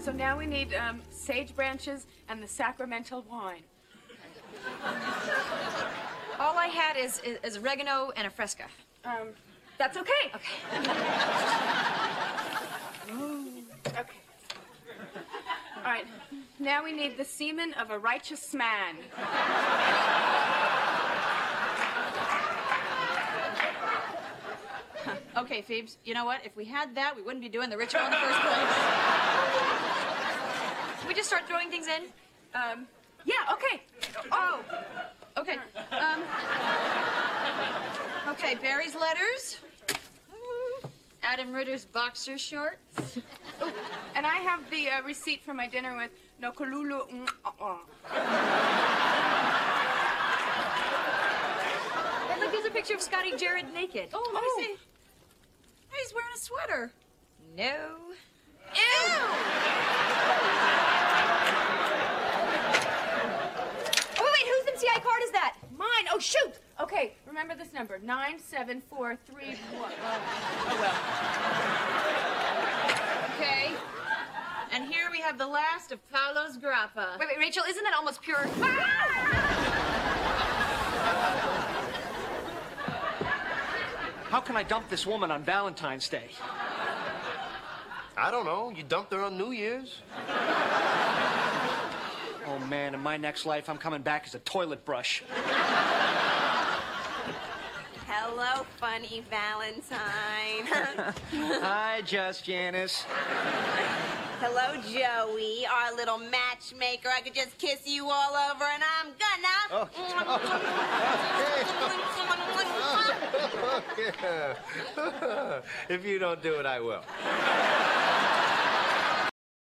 So now we need sage branches and the sacramental wine. All I had is oregano and a fresca. That's okay. Okay. Okay. All right. Now we need the semen of a righteous man. Okay, Phoebes, you know what? If we had that, we wouldn't be doing the ritual in the first place. Can we just start throwing things in? Yeah, okay. Oh, okay. Okay, Barry's letters. Adam Ritter's boxer shorts. Ooh, and I have the receipt for my dinner with Nokolulu. And look, there's a picture of Scotty Jarrett naked. Oh, let me see. He's wearing a sweater. No. Ew! Oh, wait, whose MCI card is that? Mine. Oh, shoot. Okay, remember this number. 97431. Oh, well. Okay. And here we have the last of Paulo's grappa. Wait, Rachel, isn't that almost pure? How can I dump this woman on Valentine's Day? I don't know. You dumped her on New Year's. Oh, man, in my next life, I'm coming back as a toilet brush. Hello, funny Valentine. Hi, Janice. Hello, Joey, our little matchmaker. I could just kiss you all over, and I'm gonna. Oh. If you don't do it, I will.